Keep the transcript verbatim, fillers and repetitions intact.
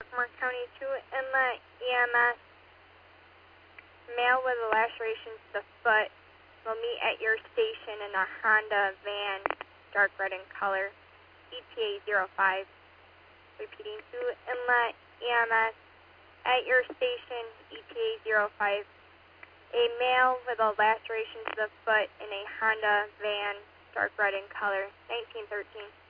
Baltimore County to Inlet E M S. Male with a laceration to the foot will meet at your station in a Honda van, dark red in color, E T A zero five. Repeating, to Inlet E M S, at your station, E T A zero five. A male with a laceration to the foot in a Honda van, dark red in color, nineteen thirteen.